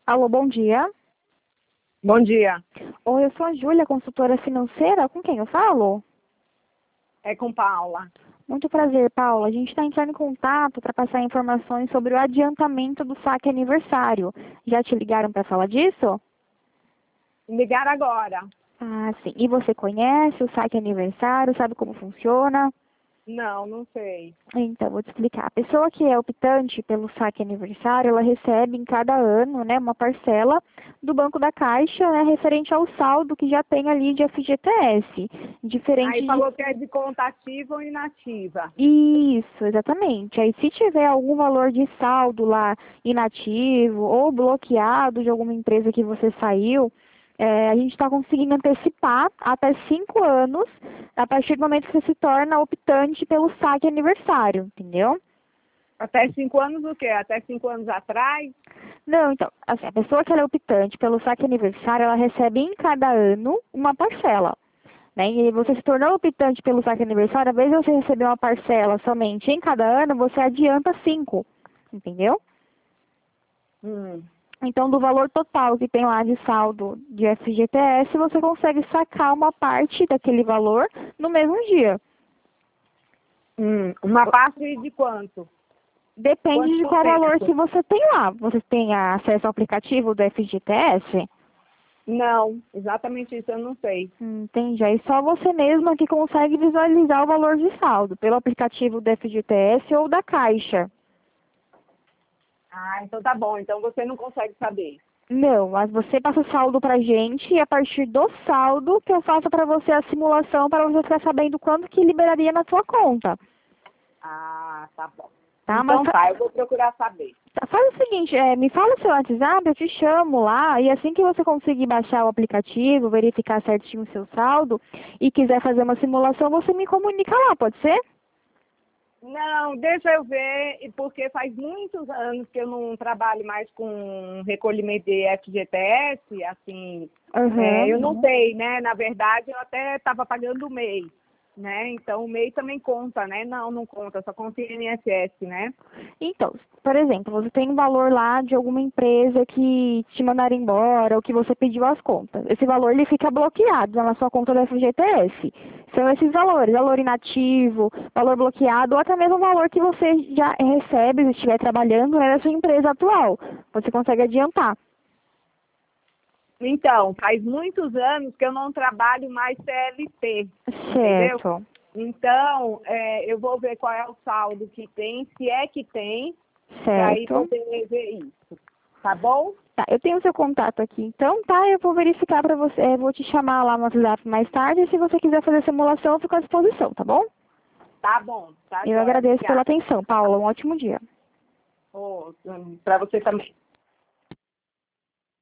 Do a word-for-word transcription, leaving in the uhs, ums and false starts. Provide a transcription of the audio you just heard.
Alô, bom dia. Bom dia. Oi, eu sou a Júlia, consultora financeira. Com quem eu falo? É com Paula. Muito prazer, Paula. A gente está entrando em contato para passar informações sobre o adiantamento do saque aniversário. Já te ligaram para falar disso? Ligar agora. Ah, sim. E você conhece o saque aniversário? Sabe como funciona? Não, não sei. Então, vou te explicar. A pessoa que é optante pelo saque aniversário, ela recebe em cada ano, né, uma parcela do Banco da Caixa, né, referente ao saldo que já tem ali de F G T S. Diferente Aí de... falou que é de conta ativa ou inativa. Isso, exatamente. Aí, se tiver algum valor de saldo lá inativo ou bloqueado de alguma empresa que você saiu, é, a gente está conseguindo antecipar até cinco anos a partir do momento que você se torna optante pelo saque aniversário, entendeu? Até cinco anos o quê? Até cinco anos atrás? Não, então, assim, a pessoa que ela é optante pelo saque aniversário, ela recebe em cada ano uma parcela. Né? E você se tornou optante pelo saque aniversário, às vezes você receber uma parcela somente em cada ano, você adianta cinco, entendeu? Hum. Então, do valor total que tem lá de saldo de F G T S, você consegue sacar uma parte daquele valor no mesmo dia. Hum. Uma parte de quanto? Depende Quanto de por qual valor cento? que você tem lá. Você tem acesso ao aplicativo do F G T S? Não, exatamente isso eu não sei. Entendi. Aí só você mesma que consegue visualizar o valor de saldo, pelo aplicativo do F G T S ou da Caixa. Ah, então tá bom. Então você não consegue saber. Não, mas você passa o saldo pra gente e a partir do saldo que eu faço para você a simulação para você ficar sabendo quanto que liberaria na sua conta. Ah, tá bom. Tá? Mas Então fa- tá, eu vou procurar saber. tá, faz o seguinte, é, me fala o seu WhatsApp, eu te chamo lá e assim que você conseguir baixar o aplicativo, verificar certinho o seu saldo e quiser fazer uma simulação, você me comunica lá, pode ser? Não, deixa eu ver, e porque faz muitos anos que eu não trabalho mais com recolhimento de F G T S, assim, é, eu Aham. não sei, né? Na verdade, eu até estava pagando o M E I, né? Então, o M E I também conta, né? Não, não conta, só conta I N S S, né? Então, por exemplo, você tem um valor lá de alguma empresa que te mandaram embora ou que você pediu as contas. Esse valor ele fica bloqueado na sua conta do F G T S. São esses valores, valor inativo, valor bloqueado ou até mesmo o valor que você já recebe se estiver trabalhando, né, na sua empresa atual. Você consegue adiantar. Então, faz muitos anos que eu não trabalho mais C L T, entendeu? Certo. Então, é, eu vou ver qual é o saldo que tem, se é que tem, para aí Certo. poder ver isso, tá bom? Tá, eu tenho o seu contato aqui, então tá, eu vou verificar para você, eu vou te chamar lá no WhatsApp mais tarde, e se você quiser fazer simulação, eu fico à disposição, tá bom? Tá bom, tá, Eu joia, agradeço pela obrigada. atenção, Paula. Um ótimo dia. Oh, para você também.